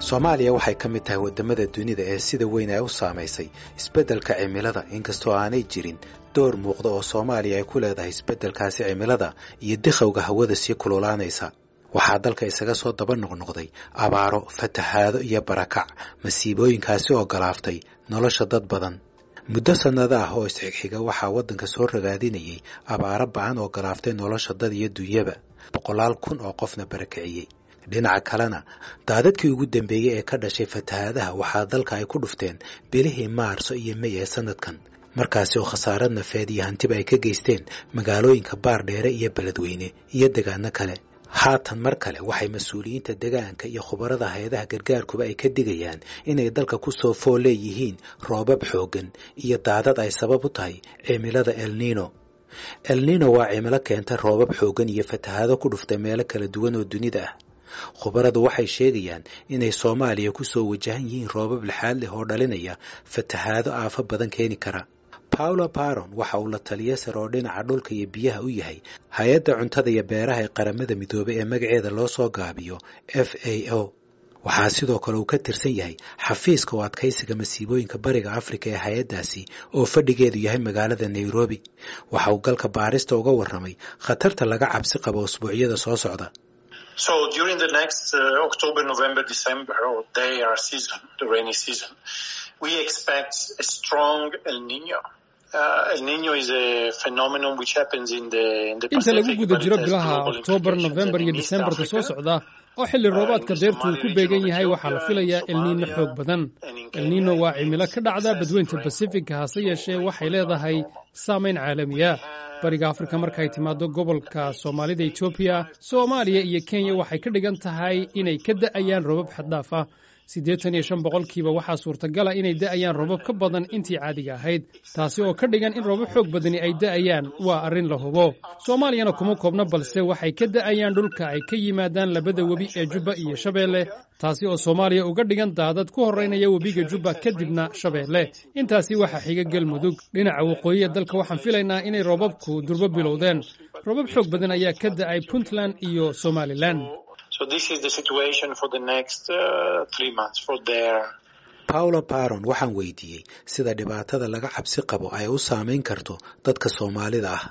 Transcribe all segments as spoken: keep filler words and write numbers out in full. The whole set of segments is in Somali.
Soomaaliya waxay ka mid tahay wadamada dunida ee sida weyn ay u saameysay isbeddelka cimilada inkastoo aanay jirin door muuqda oo Soomaaliya ay ku leedahay isbeddelkaasi cimilada iyo dikhawga hawada sii kululaanaysa. waxaa dalka isaga soo daba noqnoqday abaaro, fatahaado iyo barakac, masiibooyinkaasi oo galaaftay nolosha dad badan. muddo sanado ah oo isxigxiga waxaa waddanka soo ragaadinayay abaaro ba'an oo galaaftay nolosha dad iyo dunyaba, boqolaal kun oo qofna barakiciyey. dhinaca kalena daadadkii ugu dambeeyey ee ka dhashay fatahaadaha waxaa dalka ay ku dhufteen bilihii maarso iyo may ee sanadkan, markaasi oo khasaarad nafeed iyo hantiba ay ka geysteen magaalooyinka Baardheere iyo Beledweyne iyo deegaano kale. haatan mar kale waxay mas'uuliyiinta deegaanka iyo khubarada hay'adaha gargaarkuba ay ka digayaan inay dalka ku soo fool leeyihiin roobab xooggan iyo daadad ay sabab u tahay cimilada El Niño. El Niño waa cimilo keenta roobab xooggan iyo fatahaado ku dhufta meelo kala duwan oo dunida ah. khubaradu waxay sheegayaan inay Soomaaliya ku soo wajahan yihiin roobab lixaad leh oo dhalinaya fatahaado aafo badan keeni kara. Paula Baron waxa uu la taliye sare oo dhinaca dhulka iyo biyaha u yahay hay'adda cuntada iyo beeraha ee qaramada midoobay ee magaceeda loo soo gaabiyo F A O. waxaa sidoo kale uu ka tirsan yahay xafiiska u adkaysiga masiibooyinka bariga Afrika ee hay'addaasi oo fadhigeedu yahay magaalada Nairobi. waxa uu galka baarista uga warramay khatarta laga cabsi qabo usbuucyada soo socda. So during the next uh, October, November, December, or their season, the rainy season, we expect a strong El Niño. Uh, El Niño is a phenomenon which happens in the in the Pacific. inta lagu guda jiro bilaha October, November iyo December ka soo socda oo xilli roobaadka deertu ku beegan yahay waxaa la filayaa El Niño xoog badan. El Niño waa cimilo ka dhacda badweynta Pacific hase yeeshee waxay leedahay saameyn caalami ah. bariga Afrika markay timaado gobolka Soomaalida, Ethiopia, Soomaaliya iyo Kenya waxay ka dhigan tahay inay ka da'ayaan roobab xad dhaaf ah. siddeetan iyo shan boqolkiiba waxaa suurtagal ah inay da'ayaan roobab ka badan intii caadiga ahayd, taasi oo ka dhigan in roobab xoog badani ay da'ayaan. waa arrin la hubo. Soomaaliyana kuma koobna, balse waxay ka da'ayaan dhulka ay ka yimaadaan labada webi ee Jubba iyo Shabeelle, taasi oo Soomaaliya uga dhigan daadad ku horeynaya webiga Jubba kadibna Shabeelle. intaasi waxaa xiga Galmudug. dhinaca waqooyiga dalka waxaan filaynaa inay roobabku durbo bilowdeen. roobab xoog badan ayaa ka da'ay Puntland iyo Somaliland. So this is the situation for the next uh, three months for their. Paula Baron waxaan weydiiyey sida dhibaatada laga cabsi qabo ay u saameyn karto dadka Soomaalida ah.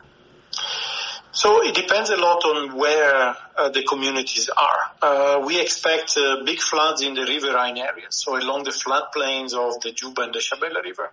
So it depends a lot on where uh, the communities are. Uh, we expect uh, big floods in the riverine areas, so along the floodplains of the Juba and the Shabelle River.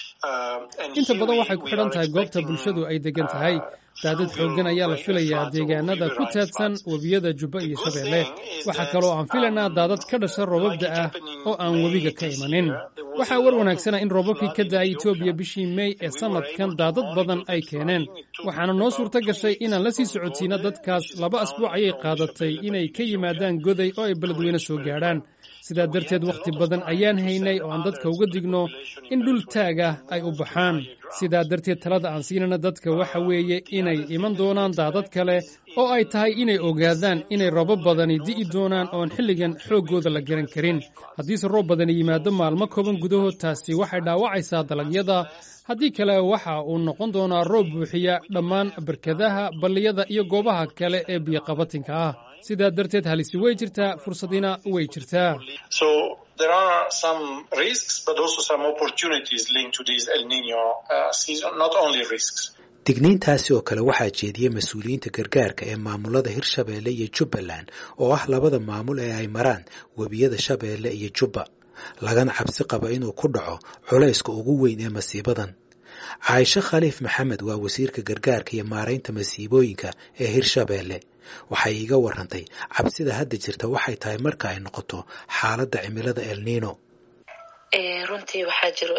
inta badan waxay ku xidhan tahay goobta bulshadu ay degan tahay. daadad xooggan ayaa la filayaa deegaanada ku teedsan webiyada Jubba iyo Shabeelle. waxaa kaloo aan filaynaa daadad ka dhasha roobabda ah oo aan webiga ka imanin. waxaa war wanaagsana in roobabkii ka da'ay Itoobiya bishii May ee sanadkan daadad badan ay keeneen. waxaana noo suurta gashay inaan la sii socodsiino dadkaas. laba asbuuc ayay qaadatay inay ka yimaadaan Goday oo ay Beledweyne soo gaadhaan. sidaa darteed wakhti badan ayaan haynay oo aan dadka uga digno in dhul taaga ay u baxaan. sidaa darteed talada aan siinana dadka waxa weeye inay iman doonaan daadad kale oo ay tahay inay ogaadaan inay roobab badani di'i doonaan oon xilligan xooggooda la garan karin. haddiise roob badani yimaado maalmo kooban gudahood, taasi waxay dhaawacaysaa dalagyada. haddii kale waxa uu noqon doonaa roob buuxiya dhammaan barkadaha, balliyada iyo goobaha kale ee biyo-qabatinka ah. sidaa darteed halisi way jirtaa, fursadina way jirtaa. So there are some risks but also some opportunities linked to this El Niño uh, season, not only risks. digniintaasi oo kale waxaa jeediyey mas'uuliyiinta gargaarka ee maamulada Hirshabeelle iyo Jubbaland oo ah labada maamul ee ay maraan webiyada Shabeelle iyo Jubba, lagana cabsi qabo inuu ku dhaco culayska ugu weyn ee masiibadan. Caaisha Khaliif Maxamed waa wasiirka gargaarka iyo maaraynta masiibooyinka ee Hirshabeelle. waxay iga warrantay cabsida hadda jirta waxay tahay marka ay noqoto xaaladda cimilada El Niño. ee runtii waxaa jiro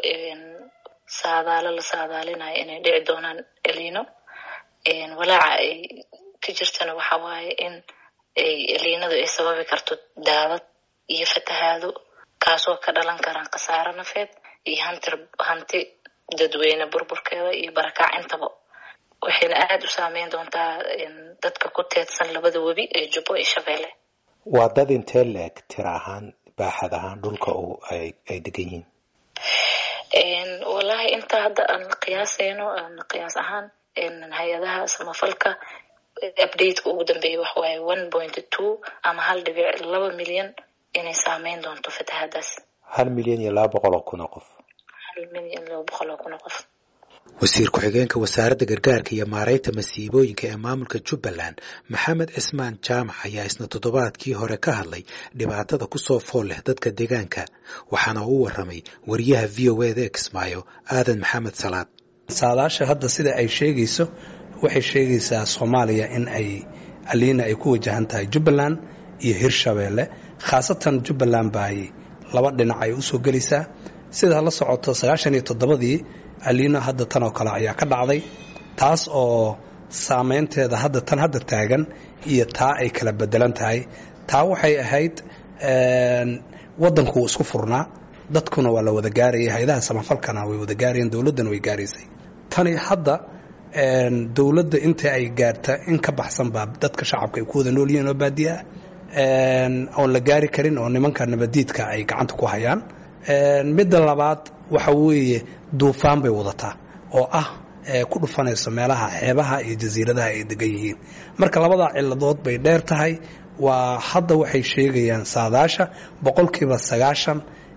saadaalo la saadaalinayo inay dhici doonaan El Niño. een walaaca ay ka jirtana waxa waaye in ay El Niñadu ay sababi karto daadad iyo fatahaado, kaasoo ka dhalan karaan khasaare nafeed iyo hanti hanti dadweyne burburkeeda iyo barakac intaba. waxayna aad u saameyn doontaa dadka ku teedsan labada webi ee Jubba iyo Shabeelle. waa dad intee leeg tira ahaan, baaxad ahaan dhulka oo ay ay degan yihiin? een wallahi inta hadda aan qiyaasayno aan qiyaas ahaan in hay'adaha samafalka update ugu dambeeyay wax waaye one point two ama hal dhibic laba milyan inay saameyn doonto fatahaadaas. hal milyan iyo laba boqol oo kun oo qof hal milyan laba boqol oo kun oo qof. wasiir ku-xigeenka wasaaradda gargaarka iyo maaraynta masiibooyinka ee maamulka Jubbaland Maxamed Cismaan Jaamac ayaa isna toddobaadkii hore ka hadlay dhibaatada ku soo fool leh dadka deegaanka waxaana uu waramay wariyaha V O A da Kismaayo Aadan Maxamed Salaad. saadaasha hadda sida ay sheegayso waxay sheegaysaa Soomaaliya in ay aliina ay ku wajahan tahay Jubbaland iyo Hirshabeelle khaasatan Jubbaland bay laba dhinac ay u soo gelaysaa sida la socoto sagaashan iyo toddobadii aliina hadda tan oo kale ayaa ka dhacday taas oo saameynteeda hadda tan hadda taagan iyo taa ay kala bedelan tahay taa waxay ahayd wadanku isku furnaa dadkuna waa la wada gaarayay hay'adaha samafalkana way wada gaarayeen dawladana way gaaraysay tani hadda dawladda inta ay gaarta in ka baxsan baa dadka shacabka ay ku wada nool yihiin oo baadiya oo la gaari karin oo nimanka nabadiidka ay gacanta ku hayaan midda labaad waxa weeye duufaan bay wadataa oo ah ku dhufanayso meelaha xeebaha iyo jasiiradaha ay degan yihiin marka labada ciladood bay dheer tahay waa hadda waxay sheegayaan saadaasha boqolkiiba sagaashan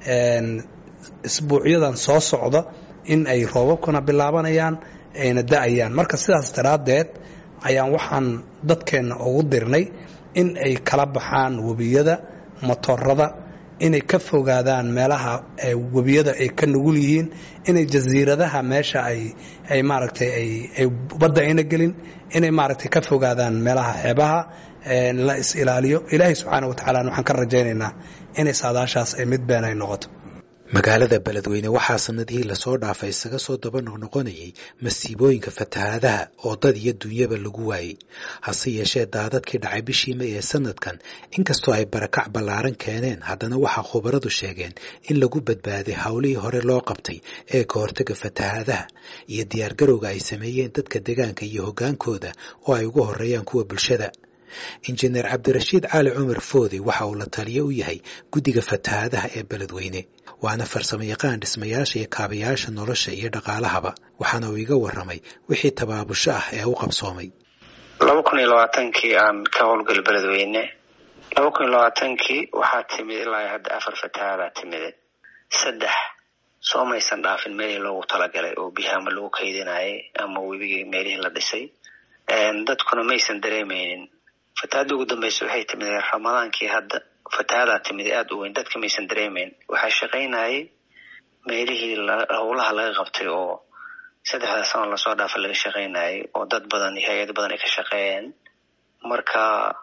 isbuucyadan soo socda in ay roobabkuna bilaabanayaan ayna da'ayaan marka sidaas daraadeed ayaan waxaan dadkeena ugu dirnay in ay kala baxaan webiyada motorada inay ka fogaadaan meelaha webiyada ay ka nugul yihiin inay jasiiradaha meesha ay ay maaragtay ay ay badda ayna gelin inay maaragtay ka fogaadaan meelaha xeebaha la is ilaaliyo ilaahay subxaanahu wa tacaala waxaan ka rajaynaynaa inay saadaashaas ay mid been ay noqoto. magaalada beledweyne waxaa sanadihii lasoo dhaafay isaga soo daba noqnoqonayay masiibooyinka fatahaadaha oo dad iyo dunyaba lagu waayey hase yeeshee daadadkii dhacay bishii May ee sanadkan inkastoo ay barakac ballaaran keeneen haddana waxaa khubaradu sheegeen in lagu badbaaday howlihii hore loo qabtay ee ka hortaga fatahaadaha iyo diyaargarowga ay sameeyeen dadka deegaanka iyo hoggaankooda oo ay ugu horreeyaan kuwa bulshada. injineer cabdirashiid cali cumar foode waxa uu la taliye u yahay guddiga fatahaadaha ee beledweyne waana farsamo yaqaan dhismayaasha iyo kaabayaasha nolosha iyo dhaqaalahaba waxaana uu iga waramay wixii tabaabusho ah ee u qabsoomay. laba kun iyo labaatankii aan ka howlgal beledweyne laba kun iyo labaatankii waxaa timid ilaa hadda afar fatahaadaa timide saddex soo maysan dhaafin meelihii loogu talagalay oo biyaha ama lagu kaydinayay ama webigii meelihii la dhisay dadkuna maysan dareemaynin. fatahaada ugu dambaysa waxay timid ramadaankii hadda fatahadaa timid aada u weyn dadka maysan dareemayn waxaa shaqaynayay meelihii howlaha laga qabtay oo saddexda sano lasoo dhaafa laga shaqaynayay oo dad badan iyo hay-ad badan ay ka shaqeeyeen marka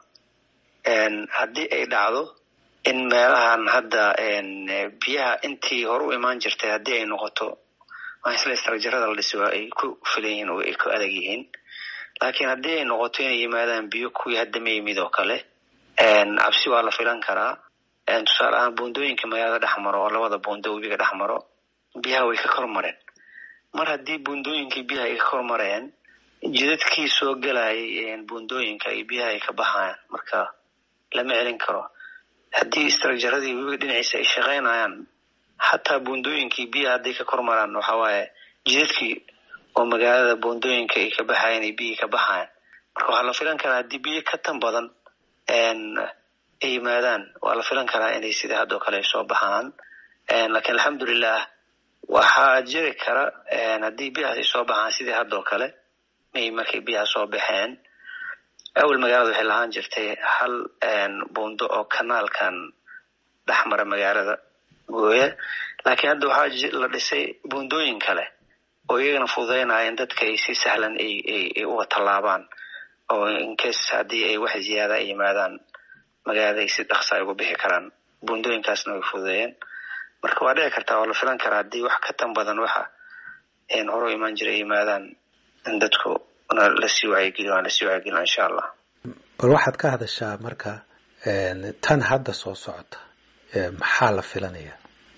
haddii ay dhacdo in meelahan hadda biyaha intii hore u imaan jirtay haddii ay noqoto isla istrajarada la dhisi waa ay ku filan yihiin oo ay ku adag yihiin laakiin haddii ay noqoto inay yimaadaan biyo kuwii hadda ma yimid oo kale cabsi waa la filan karaa. tusaale ahaan buundooyinka magaalada dhexmaro oo labada buundo webiga dhexmaro biyaha way ka kormareen mar haddii buundooyinkii biyaha ay ka kormareen jidadkii soo gelayay buundooyinka iyo biyaha ay ka baxayaan marka lama celin karo. haddii istrajaradii webiga dhinaciisa ay shaqaynayaan xataa buundooyinkii biyaha hadday ka kormaraan waxa waaye jidadkii oo magaalada buundooyinka ay ka baxayaan iyo biyihii ka baxayaan marka waxaa la filan karaa haddii biyo ka tan badan ay yimaadaan waa la filan karaa inay sida haddoo kale ay soo baxaan laakiin alxamdulilah waxaa jiri kara haddii biyahaas ay soo baxaan sidii haddoo kale may markay biyaha soo baxeen awal magaalada waxay lahaan jirtay hal buundo oo kanaalkan dhexmara magaalada gooya laakiin hadda waxaa la dhisay buundooyin kale oo iyagana fududaynaya in dadka ay si sahlan ay ay uga tallaabaan oo incase haddii ay wax ziyaada ay yimaadaan magaalada ay si dhaqsa ay uga bixi karaan buundooyinkaasna way fududeeyeen marka waa dhici kartaa waa la filan karaa haddii wax ka tan badan waxa hore u imaan jiray ay yimaadaan in dadku lasii wacyigeliyo aan lasii wacyigeliyo insha allah. bal waxaad ka hadashaa marka tan hadda soo socota maxaa la filanayaa?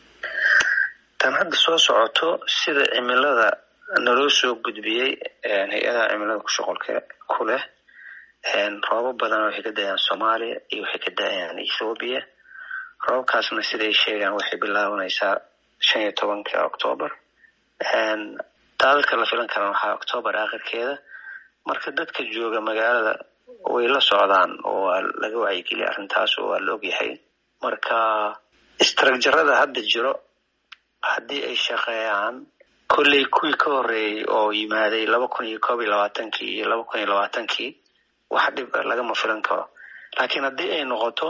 tan hadda soo socoto sida cimilada naloo soo gudbiyey hay-adaha cimilada ku shuqulka ku leh roobab badan waxay ka da'ayaan Soomaaliya iyo waxay ka da'ayaan Ethiopia. roobkaasna siday sheegaan waxay bilaabanaysaa shan iyo tobanka October daadadka la filan kara waxaa October aakhirkeeda marka dadka jooga magaalada way la socdaan oo waa laga wacyigeliya arrintaas oo waa la ogyahay marka istrajarada hadda jiro haddii ay shaqeeyaan kolley kuwii ka horreeyey oo yimaaday laba kun iyo koob iyo labaatankii iyo laba kun iyo labaatankii wax dhib lagama filan karo. laakiin haddii ay noqoto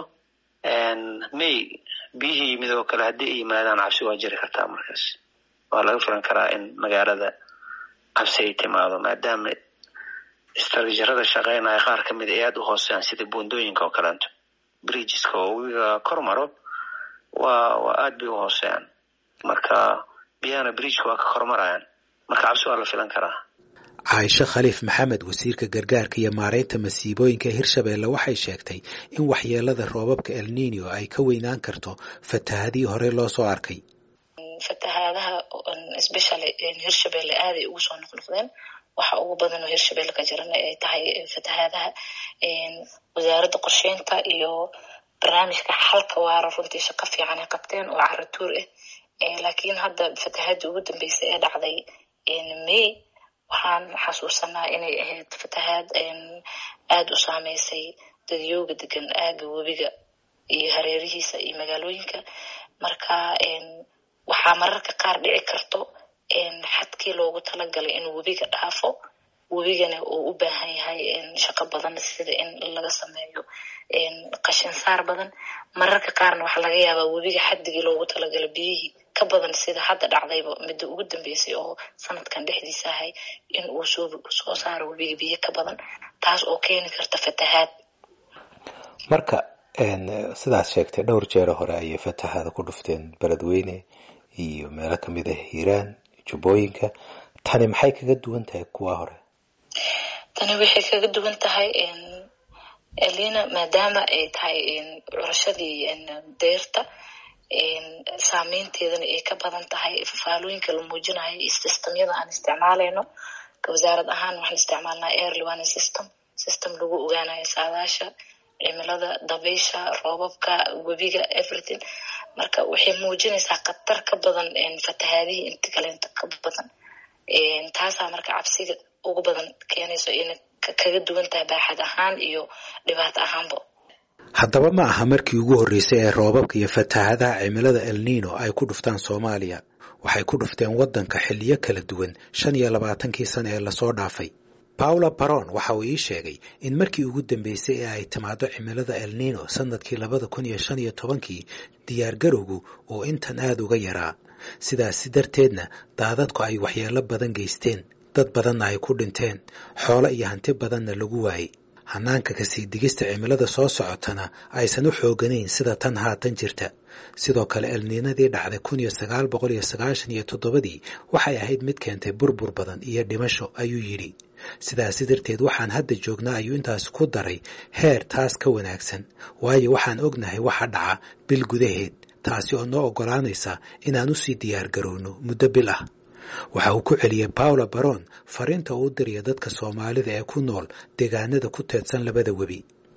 may biyihii yimid oo kale haddii ay yimaadaan cabsi waa jiri kartaa. markaas waa laga filan karaa in magaalada cabsi ay timaado maadaama istrajarada shaqeynaya qaar ka mid ay aada u hooseeyaan sida buundooyinka oo kaleeto bridgeska oo wiga kor maro waa waa aada bay u hooseeyaan. marka biyahana bridgeka waa ka kormarayaan marka cabsi waa la filan karaa. caaisha khaliif maxamed wasiirka gargaarka iyo maareynta masiibooyinka hirshabeelle waxay sheegtay in waxyeelada roobabka El Niño ay ka weynaan karto fatahaadii hore loo soo arkay. fatahaadaha especially hirshabeelle aaday ugu soo noqnoqdeen. waxa ugu badan oo hirshabeelle ka jirana ay tahay fatahaadaha. wasaaradda qorsheynta iyo barnaamijka xalka waara runtii shaqo fiican ay qabteen oo caratuur ah. laakiin hadda fatahaadii ugu dambeysay ee dhacday may waxaan xasuusanaa inay ahayd fatahaad aada u saameysay dadyooga degan aaga webiga iyo hareerihiisa iyo magaalooyinka. marka waxaa mararka qaar dhici karto xadkii loogu talagalay inuu webiga dhaafo webigana uu u baahan yahay shaqo badan sida in laga sameeyo qashin saar badan. mararka qaarna waxaa laga yaabaa webiga xaddigii loogu talagalay biyihii ka badan sida hadda dhacdayba midda ugu dambeysay oo sanadkan dhexdiisa ahay in uu soo soo saaro webiga biyo ka badan taas oo keeni karta fatahaad. marka sidaas sheegtay dhowr jeer hore ayay fatahaada ku dhufteen beledweyne iyo meelo kamid ah hiiraan jubbooyinka. tani maxay kaga duwan tahay kuwa hore? tani waxay kaga duwan tahay elina maadaama ay tahay curashadii deerta saameynteedana ay ka badan tahay fafaalooyinka la muujinayo iyo systemyada aan isticmaalayno. wasaarad ahaan waxaan isticmaalnaa early warning system system lagu ogaanayo saadaasha cimilada dabaysha roobabka webiga everything. marka waxay muujinaysaa khatar ka badan fatahaadihii inta kaleenta ka badan. taasaa marka cabsiga ugu badan keenayso inay kaga duwan tahay baaxad ahaan iyo dhibaato ahaanba. haddaba ma aha markii ugu horreysay ee roobabka iyo fatahaadaha cimilada El Niño ay ku dhuftaan Soomaaliya. waxay ku dhufteen waddanka xilliyo kala duwan shan iyo labaatankii sano ee lasoo dhaafay. Paula Baron waxa uu ii sheegay in markii ugu dambeysay ee ay timaado cimilada El Niño sanadkii labada kun iyo shan iyo tobankii diyaargarowgu uu intan aada uga yaraa. sidaasi darteedna daadadku ay waxyeelo badan geysteen dad badanna ay ku dhinteen xoolo iyo hanti badanna lagu waayey. hanaanka kasii digista cimilada soo socotana aysan u xooganayn sida tan haatan jirta. sidoo kale El Niñadii dhacday kun iyo sagaal boqol iyo sagaashan iyo toddobadii waxay ahayd mid keentay burbur badan iyo dhimasho ayuu yidhi. sidaasi darteed waxaan hadda joognaa ayuu intaas ku daray heer taas ka wanaagsan waayo waxaan ognahay waxa dhaca bil gudaheed taasi oo noo oggolaanaysa inaan u sii diyaar garowno muddo bil ah. waxa uu ku celiyey Paula Baron fariinta uu dirayo dadka Soomaalida ee ku nool deegaanada ku teedsan labada webi.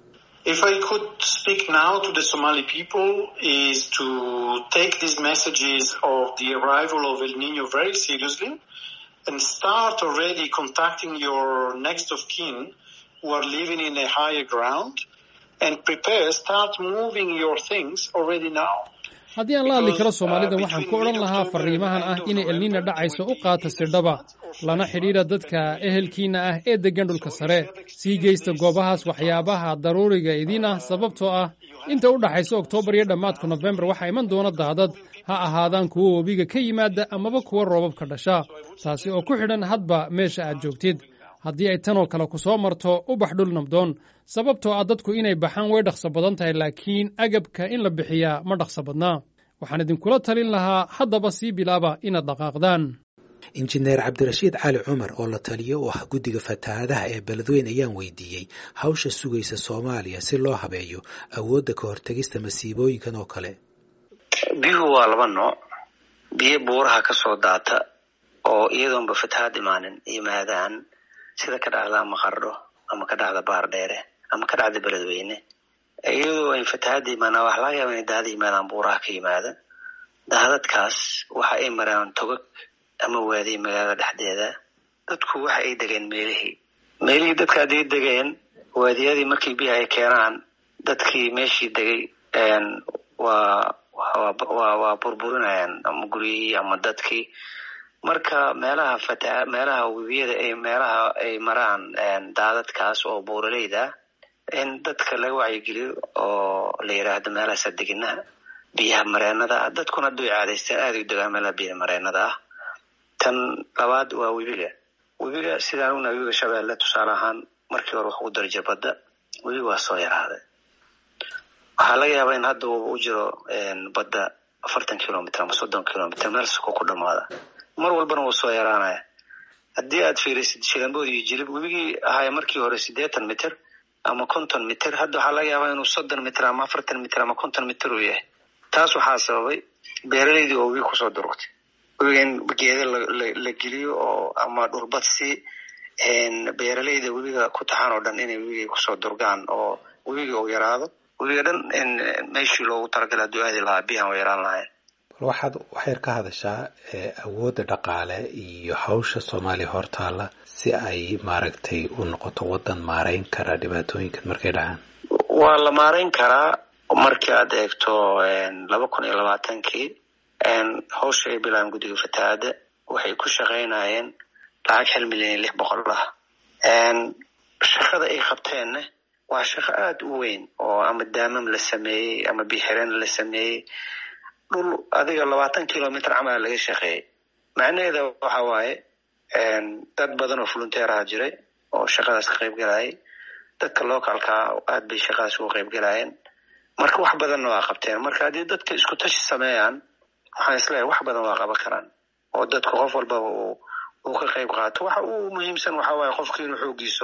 If I could speak now to the Somali people is to take these messages of the arrival of El Niño very seriously and start already contacting your next of kin who are living in a higher ground and prepare, start moving your things already now. haddii aan la hadli karo Soomaalida waxaan ku oran lahaa fariimahan ah in El Niño dhacayso u qaata sirdhaba lana xiriira dadka ehelkiina ah ee degan dhulka sare sii geysta goobahaas waxyaabaha daruuriga idin ah sababtoo ah inta u dhaxaysa Oktoobar iyo dhamaadka November waxa iman doona daadad ha ahaadaan kuwa webiga ka yimaada amaba kuwa roobabka dhasha taasi oo ku xidhan hadba meesha aad joogtid. haddii ay tan oo kale ku soo marto u bax dhul nabdoon sababtoo ah dadku inay baxaan way dhaqso badan tahay laakiin agabka in la bixiyaa ma dhaqso badnaa. waxaan idinkula talin lahaa haddaba sii bilaaba inaad dhaqaaqdaan. injineer cabdirashiid cali cumar oo la taliyo u ah guddiga fatahaadaha ee beledweyne ayaan weydiiyey hawsha sugaysa Soomaaliya si loo habeeyo awoodda ka hortagista masiibooyinkan oo kale. biyuhu waa laba nooc. biyo buuraha ka soo daata oo iyadoonba fatahaad imaanin yimaadaan sida ka dhacda ama qardho ama ka dhacda baar dheere ama ka dhacda beledweyne. iyadoo ay fatahaad imaanaa wax laga yaaba inay daadad yimaadaan buuraha ka yimaada. daadadkaas waxa ay maraan togag ama waadiye magaalada dhexdeeda. dadku waxa ay degeen meelihii meelihii dadka hadday degeen waadiyadii markii biyaha ay keenaan dadkii meeshii degay waa waa waa burburinayaan ama guryihii ama dadkii. marka meelaha fata meelaha webiyada ay meelaha ay maraan daadadkaas oo buuraleyda in dadka laga wacyigeliyo oo la yiraahdo meelaha deganaha biyaha mareenada dadkuna duy caadaystaan aad u degaan meelaha biyaha mareenada ah. tan labaad waa webiga webiga sidaan u nawiga Shabeelle tusaale ahaan markii hore wax u darajay badda webiga waa soo yaraaday. waxaa laga yaabaa in hadda uu jiro badda afartan kilomitir ama soddon kilomitir meel soo ku dhamaada mar walbana wuu soo yaraanaya. haddii aad fiirisid Shilambood iyo Jilib webigii ahaa markii hore siddeetan mitir ama konton mitir hadda waxaa laga yaabaa inuu soddon mitir ama afartan mitir ama konton mitir uu yahay. taas waxaa sababay beeraleydii oo webiga kusoo durugtay webiga in geeda la geliyo oo ama dhulbadsi beeraleyda webiga ku taxan oo dhan inay webiga kusoo durgaan oo webiga uu yaraado webiga dhan in meeshii loogu talagalay du'aadi lahaa biyahan way yaraan lahayn. waxaad waxyar ka hadashaa awoodda dhaqaale iyo hawsha Soomaaliya hortaala si ay maaragtay u noqoto wadan maareyn kara dhibaatooyinkan markay dhacaan. waa la maareyn karaa markii aad eegto laba kun iyo labaatankii hawsha ay bilaan guddiga fatahaadda waxay ku shaqaynayeen lacag hal milyan iyo lix boqol ah. shaqada ay qabteenna waa shaqo aad u weyn oo ama daamam la sameeyey ama bixiran la sameeyey dhul adiga labaatan kilomitir camal laga shaqeeyey. macnaheedu waxa waaye dad badan oo volunteer ah jiray oo shaqadaas ka qayb galayay dadka localka aad bay shaqadaas uga qayb galayeen marka wax badanna waa qabteen. marka haddii dadka isku tashi sameeyaan waxaan isleeyahay wax badan waa qaban karaan oo dadku qof walba uu ka qayb qaato. waxa uu muhiimsan waxa waaye qofka inuu xoogiisa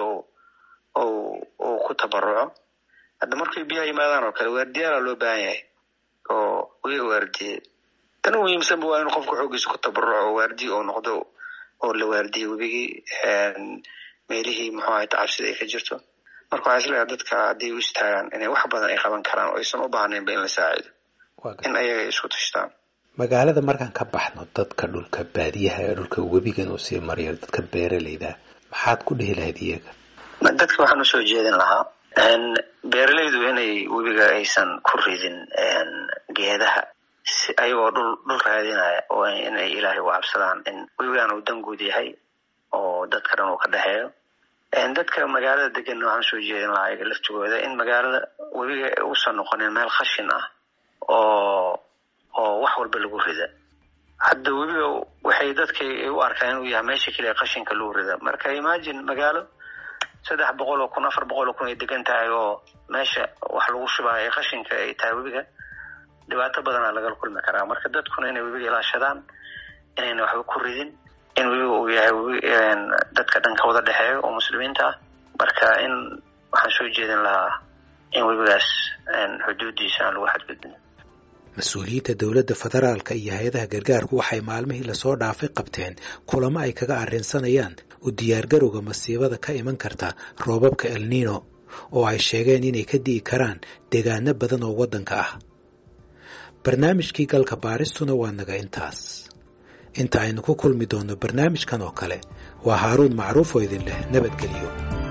oo ku tabaruco. hadda markay biyaha yimaadaan oo kale waardiyaal loo baahan yahay oo webiga waardiye tan muhiimsan waa in qofku xoogiisa ku tabaruco oo waardiye oo noqdo oo la waardiye webigii meelihii muxuu ahayd cabsida ay ka jirto. marka waxaa isleeyahay dadka haddii u istaagaan inay wax badan ay qaban karaan oo aysan u baahnaynba in la saacido in ayaga isku tashtaan. magaalada markaan ka baxno dadka dhulka baadiyaha ee dhulka webigan uu sii mariyo dadka beeraleyda maxaad ku dhihi lahayd iyaga? dadka waxaan u soo jeedin lahaa beeraleydu inay webiga aysan ku ridin geedaha si ayagoo dhul dhul raadinaya oo inay ilaahay u cabsadaan in webigan uu danguud yahay oo dadka dhan uu ka dhexeeyo. dadka magaalada degan waxaan soo jeedin lahaa iyaga laftigooda in magaalada webiga uusan noqonin meel khashin ah oo oo wax walba lagu rida. hadda webiga waxay dadka u arkaan inuu yahay meesha kaliya qashinka lagu rida. marka imagine magaalo saddex boqol oo kun afar boqol oo kun ay degan tahay oo meesha wax lagu shubayo qashinka ay tahay webiga dhibaato badan laga kulmi karaa. marka dadkuna inay webiga ilaashadaan inayna waxba ku ridin in webiga uu yahay dadka dhanka wada dhexeeyo oo muslimiinta ah. marka in waxaan soo jeedin lahaa in webigaas xuduudiisa aan lagu xadgudbin. mas-uuliyiinta dowladda federaalka iyo hay-adaha gargaarku waxay maalmihii lasoo dhaafay qabteen kulamo ay kaga arrinsanayaan u diyaargarowga masiibada ka iman karta roobabka El Niino oo ay sheegeen inay ka di'i karaan deegaano badan oo waddanka ah. barnaamijkii galka baaristuna waa naga intaas. inta aynu ku kulmi doonno barnaamijkan oo kale waa Haaruun Macruuf oo idin leh nabadgelyo.